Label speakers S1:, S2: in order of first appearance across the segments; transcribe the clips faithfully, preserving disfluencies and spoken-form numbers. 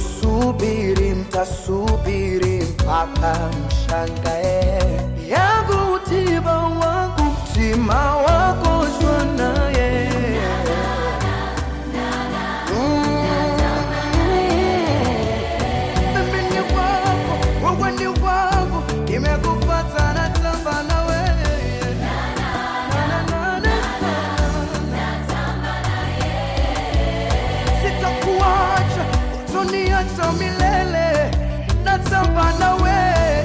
S1: kusubiri, mtasubiri mpaka mshangae. Yangu tiba wangu mtima wako naye. Mimi ni wako, wewe ni wangu, nimekupata na tamba na wewe. Sitakuacha, utoniacha milele, natamba na wewe.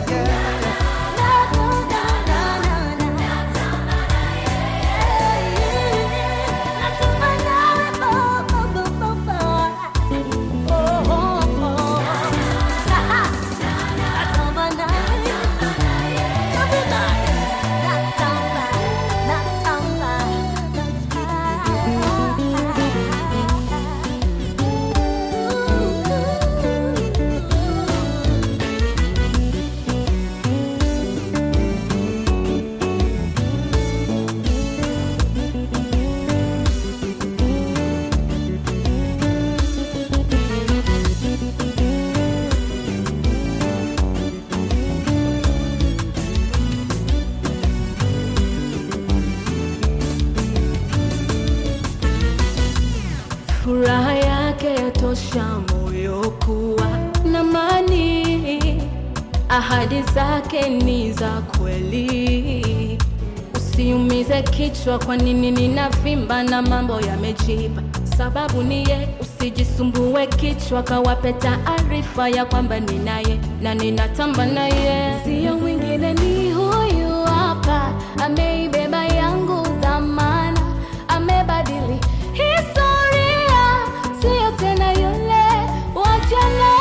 S2: Furaha yake yatosha moyo kuwa na amani. Ahadi zake ni za kweli. Usiumize kichwa kwa nini ninavimba na mambo yamejiba. Sababu ni ye, usijisumbue kichwa kawape taarifa ya kwamba ninaye na ninatamba naye. Sio mwingine ni huyu hapa, ameibeba yangu dhamana, amebadili historia, sio tena yule wajana.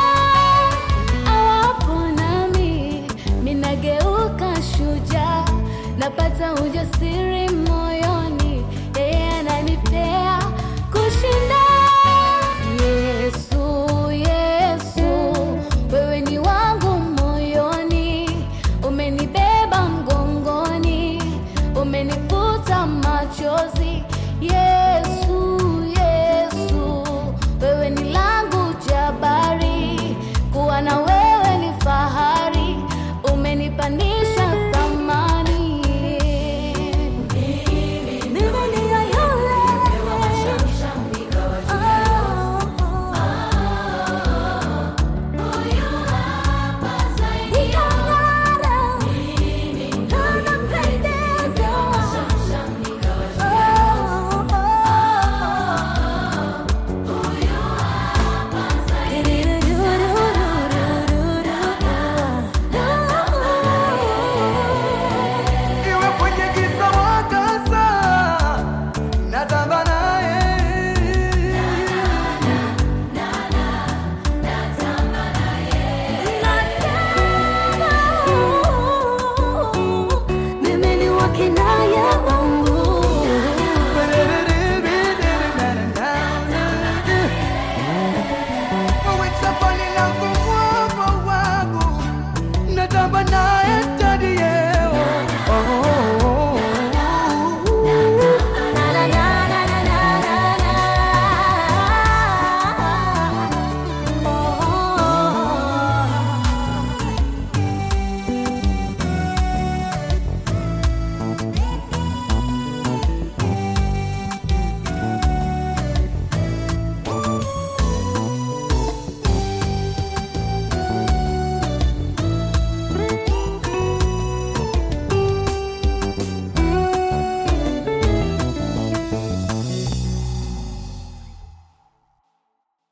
S2: Awapo nami, minageuka shujaa, napata ujasiri